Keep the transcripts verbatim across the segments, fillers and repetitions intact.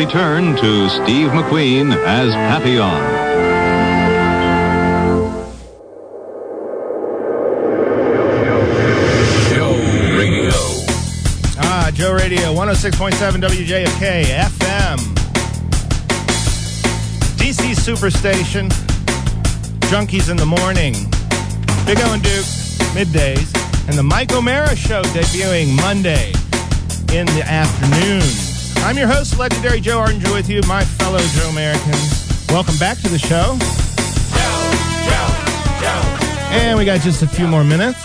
return to Steve McQueen as Papillon. Joe Radio, one oh six point seven W J F K F M. D C Superstation. Junkies in the morning. Big O and Duke, middays. And the Mike O'Mara Show debuting Monday in the afternoon. I'm your host, Legendary Joe Ardinger, with you, my fellow Joe Americans. Welcome back to the show. Joe, Joe, Joe. And we got just a few more minutes.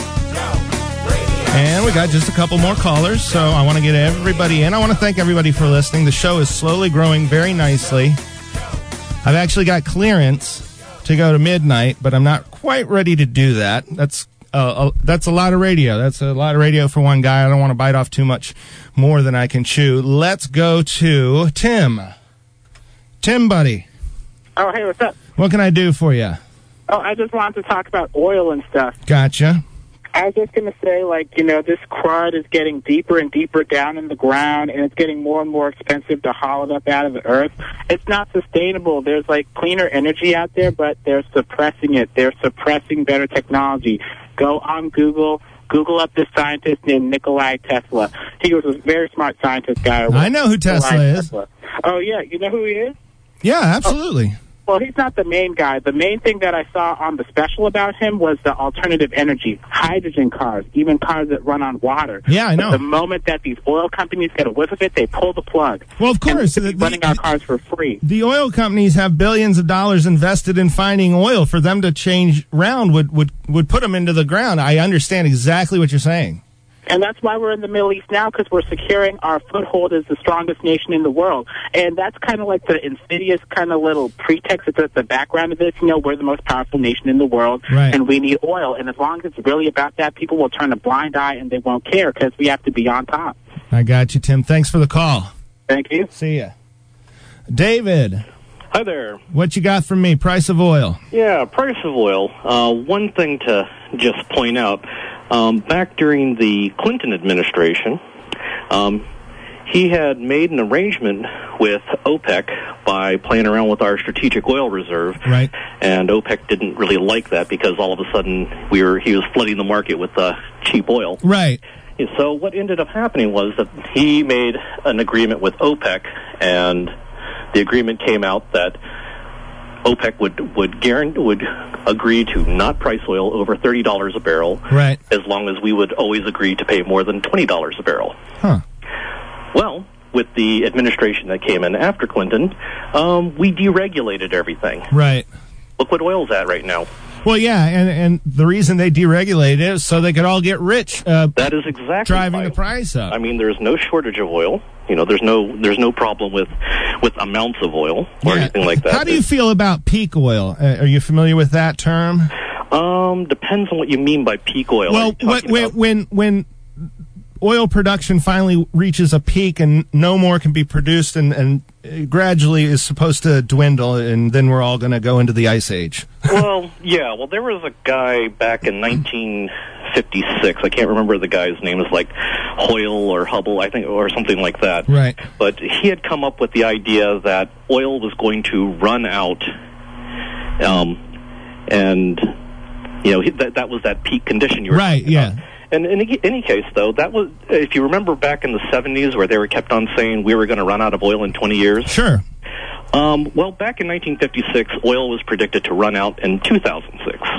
And we got just a couple more callers, so I want to get everybody in. I want to thank everybody for listening. The show is slowly growing very nicely. I've actually got clearance to go to midnight, but I'm not quite ready to do that. That's uh, a, that's a lot of radio. That's a lot of radio for one guy. I don't want to bite off too much more than I can chew. Let's go to Tim. Tim, buddy. Oh, hey, what's up? What can I do for you? Oh, I just wanted to talk about oil and stuff. Gotcha. I was just going to say, like, you know, this crud is getting deeper and deeper down in the ground, and it's getting more and more expensive to haul it up out of the earth. It's not sustainable. There's, like, cleaner energy out there, but they're suppressing it. They're suppressing better technology. Go on Google. Google up this scientist named Nikola Tesla. He was a very smart scientist guy. I know who Tesla Nikola is. Tesla. Oh, yeah. You know who he is? Yeah, absolutely. Oh. Well, he's not the main guy. The main thing that I saw on the special about him was the alternative energy, hydrogen cars, even cars that run on water. Yeah, I know. But the moment that these oil companies get a whiff of it, they pull the plug. Well, of course. And The, running the, our cars for free. The oil companies have billions of dollars invested in finding oil. For them to change round would, would, would put them into the ground. I understand exactly what you're saying. And that's why we're in the Middle East now, because we're securing our foothold as the strongest nation in the world. And that's kind of like the insidious kind of little pretext that's at the background of this. You know, we're the most powerful nation in the world, right, and we need oil. And as long as it's really about that, people will turn a blind eye and they won't care because we have to be on top. I got you, Tim. Thanks for the call. Thank you. See ya. David. Hi there. What you got from me? Price of oil. Yeah, price of oil. Uh, one thing to just point out, um, back during the Clinton administration, um, he had made an arrangement with OPEC by playing around with our strategic oil reserve. Right. And OPEC didn't really like that because all of a sudden we were he was flooding the market with uh, cheap oil. Right. And so what ended up happening was that he made an agreement with OPEC, and the agreement came out that OPEC would would guarantee, would agree to not price oil over thirty dollars a barrel, right, as long as we would always agree to pay more than twenty dollars a barrel. Huh. Well, with the administration that came in after Clinton, um, we deregulated everything. Right. Look what oil's at right now. Well, yeah, and and the reason they deregulated it is so they could all get rich. Uh, that is exactly driving why. the price up. I mean, there's no shortage of oil. You know, there's no there's no problem with with amounts of oil or yeah. anything like that. How do you feel about peak oil? Uh, are you familiar with that term? Um, depends on what you mean by peak oil. Well, when, when when when oil production finally reaches a peak and no more can be produced, and, and gradually is supposed to dwindle, and then we're all going to go into the ice age. Well, yeah. Well, there was a guy back in nineteen fifty-six. I can't remember the guy's name. It's like Hoyle or Hubble, I think, or something like that. Right. But he had come up with the idea that oil was going to run out, um, and you know that that was that peak condition you were right. talking Yeah. about. And in any case, though, that was, if you remember back in the seventies where they were kept on saying we were going to run out of oil in twenty years. Sure. Um, well, back in nineteen fifty-six, oil was predicted to run out in two thousand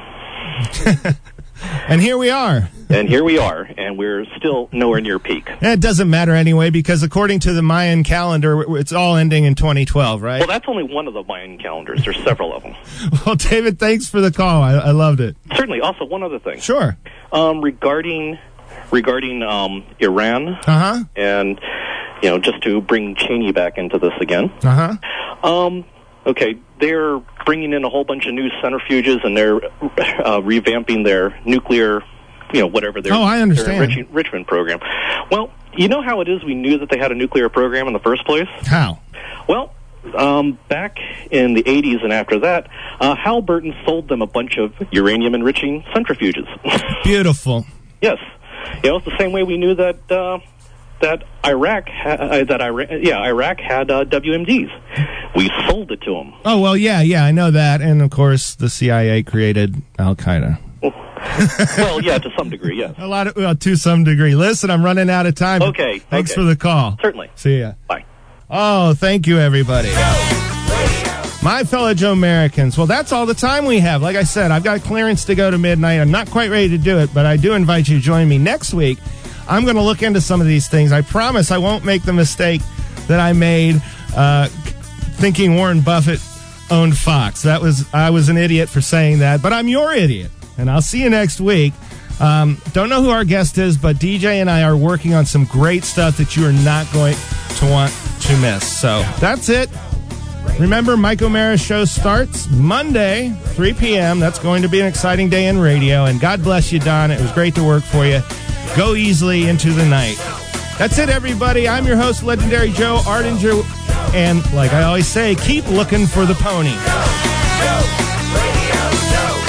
six. And here we are. And here we are, and we're still nowhere near peak. It doesn't matter anyway, because according to the Mayan calendar, it's all ending in twenty twelve, right? Well, that's only one of the Mayan calendars. There's several of them. Well, David, thanks for the call. I, I loved it. Certainly. Also, one other thing. Sure. Um, regarding regarding um, Iran, uh-huh. and, you know, just to bring Cheney back into this again. Uh-huh. Um, okay, they're bringing in a whole bunch of new centrifuges, and they're uh, revamping their nuclear, you know, whatever their, oh, I understand. their enrich- enrichment program. Well, you know how it is we knew that they had a nuclear program in the first place? How? Well, um, back in the eighties and after that, uh, Halliburton sold them a bunch of uranium-enriching centrifuges. Beautiful. Yes. You know, it's the same way we knew that uh, that Iraq, ha- uh, that Iraq, yeah, Iraq had uh, W M Ds. We sold it to them. Oh, well, yeah, yeah, I know that. And, of course, the C I A created Al-Qaeda. Well, yeah, to some degree, yes. A lot of, well, to some degree. Listen, I'm running out of time. Okay. Thanks okay. for the call. Certainly. See ya. Bye. Oh, thank you, everybody. My fellow Joe Americans, well, that's all the time we have. Like I said, I've got clearance to go to midnight. I'm not quite ready to do it, but I do invite you to join me next week. I'm going to look into some of these things. I promise I won't make the mistake that I made uh, thinking Warren Buffett owned Fox. That was I was an idiot for saying that, but I'm your idiot. And I'll see you next week. Um, don't know who our guest is, but D J and I are working on some great stuff that you are not going to want to miss. So that's it. Remember, Mike O'Mara's show starts Monday, three p.m. That's going to be an exciting day in radio. And God bless you, Don. It was great to work for you. Go easily into the night. That's it, everybody. I'm your host, Legendary Joe Ardinger. And like I always say, keep looking for the pony. Go, go, radio, go.